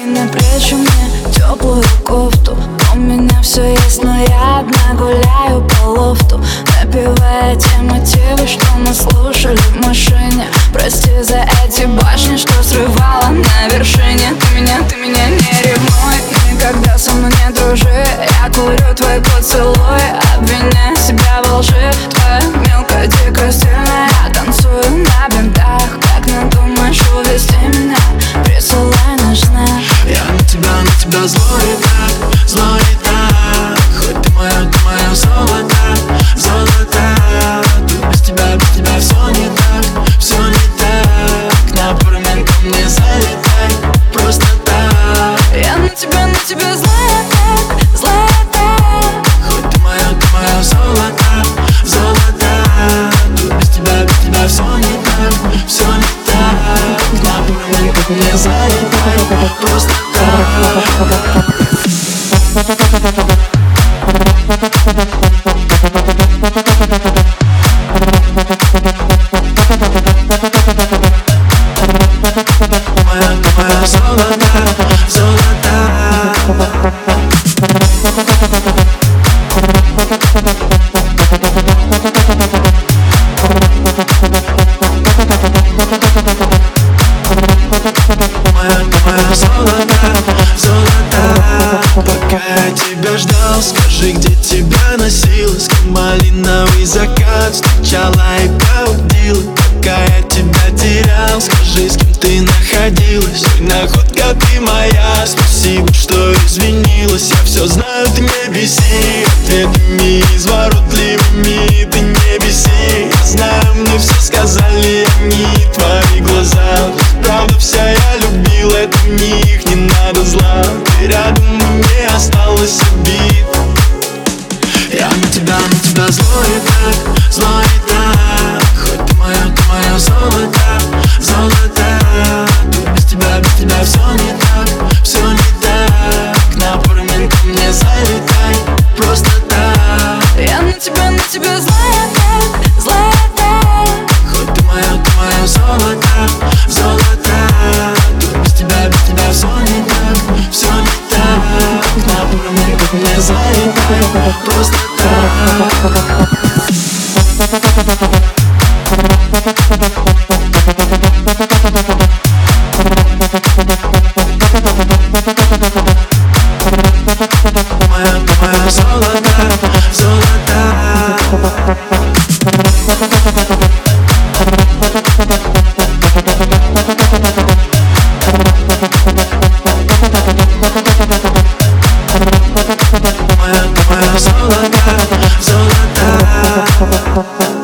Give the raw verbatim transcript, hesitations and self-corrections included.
на плечи мне теплую кофту. У меня все есть, но я одна гуляю по лофту, напевая те мотивы, что мы слушали в машине. Прости за эти башни, что срывала на вершине. Ты меня, ты меня не ревнуй, никогда со мной не дружи. Я курю твои поцелуи, обвиняя себя во лжи. Твоя мелкая, дикая, стильная, я танцую на бинтах. Как надумаешь увести меня, присылай наш знак. Я на тебя, на тебя злой так, злой так. Хоть ты моя, ты моя золото, золото. Тут без тебя, без тебя все не так, все не так. На пару минут ко мне залетай, просто так. Я на тебя, на тебя злая так, злая так. Хоть ты моя, ты моя золото, золото. Тут без тебя, без тебя все не так, все не так. На пару минут ко мне залетай, просто так. Моя, моя золото, золото. Моя, моя золото, золото. Пока я тебя ждал, скажи, где тебя носилась. Как малиновый закат встречала и проводила. Пока я тебя терял, скажи, с кем ты находилась. Ой, находка ты моя, спасибо, что извинилась. Я все знаю, ты не беси ответами изворотливыми, ты не беси. Я знаю, мне все сказали они, твои глаза. Правда вся я любил, это в них не надо зла. Ты рядом, мне осталось обид. Я на тебя, на тебя злой так, злой так. Хоть ты моя, ты моя золото, золото. Тут без тебя, без тебя все не так, все не так. На пару минут ко мне залетай, просто так. Я на тебя, на тебя злая так, злая так. Хоть ты моя, ты моя золото, золото. Тут без тебя, без тебя все не так, все не так. На пару минут ко мне залетай, просто так. Моя, моя золото, золото. Моя, моя золото, золото.